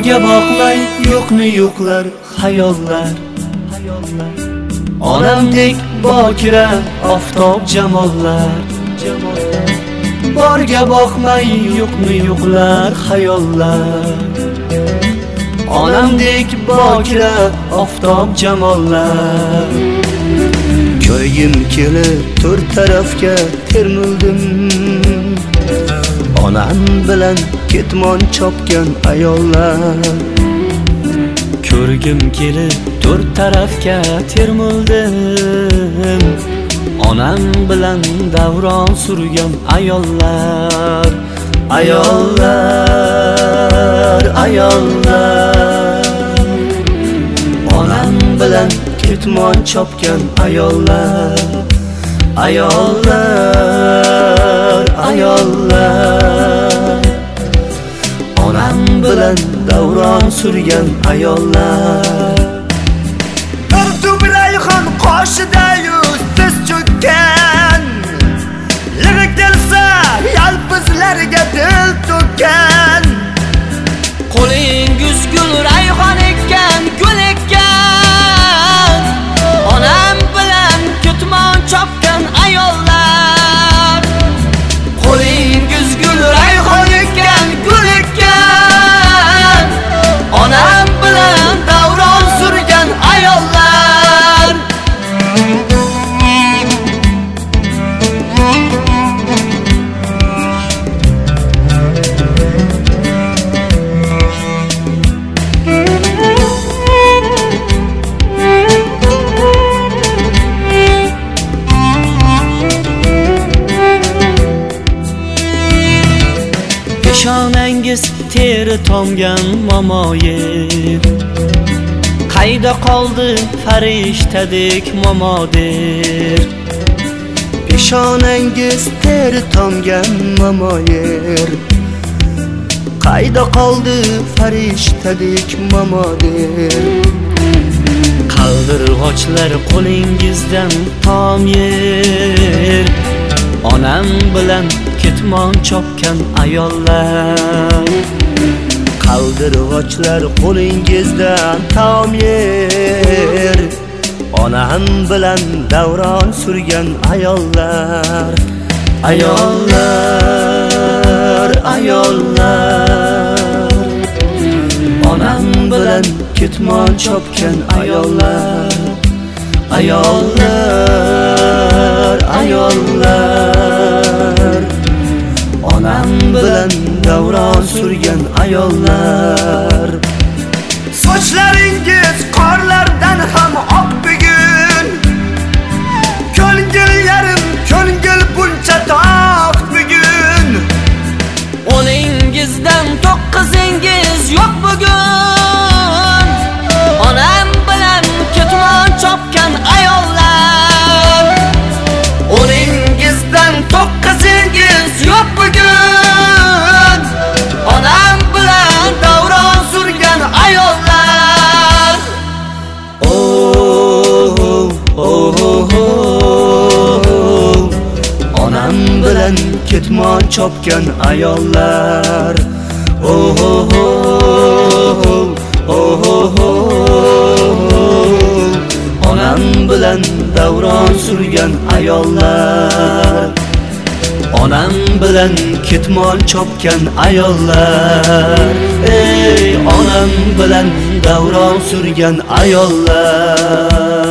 Borga boqmay yo'qni yo'qlar xayollar. Onamdek bokira oftob jamollar. Borga boqmay yo'qni yo'qlar xayollar. Onamdek bokira oftob jamollar. Ko'ygim kelib to'rt tarafga termildim. Onam bilan ketmon chopgan ayollar. Ko'rgim kelib to'rt tarafga termildim. Onam bilan davron surgan ayollar. Ayollar, ayollar. Onam bilan ketmon chopgan ayollar. Ayollar, ayollar. Onam bilan davron surgan ayollar. Bir rayhon qoshida yuz tiz cho'kkan. Lig'i kelsa yalpizlarga dil to'kkan. Qo'lingiz gul rayhon ekkan, gul ekkan. Onam bilan ketmon chopgan ayollar. Qo'lingiz gul rayhon ekkan, gul ekkan. Onam bilan davron surgan ayollar. Peshonangiz teri tomgan momoyer. Qayda qoldi farishtadek momoder. Peshonangiz teri tomgan momoyer. Qayda qoldi farishtadek momoder. Qaldirg'ochlar qo'lingizdan tom yer. Onam bilan ketmon chopgan ayollar. Qaldirg'ochlar qo'lingizdan tom yer. Onam bilan davron surgan ayollar. Ayollar, ayollar. Onam bilan ketmon chopgan ayollar. Ayollar, ayollar. Onam bilan davron surgan ayollar. Sochlaringiz qorlardan ham oq bugun. Ko'ngil yarim, ko'ngil buncha toq bugun. O'ningizdan to'qqizingiz yo'q bugun. Onam bilan ketmon chopgan ayollar. O'ningizdan to'qqizingiz yo'q bugun. Onam bilan davron surgan ayollar. Oh, oh, oh, oh. Onam bilan ketmon chopgan ayollar. Oh, oh, oh, oh, oh, oh. Onam bilan davron surgan ayollar. Onam bilan ketmon chopgan ayollar. Ey onam bilan davron surgan ayollar.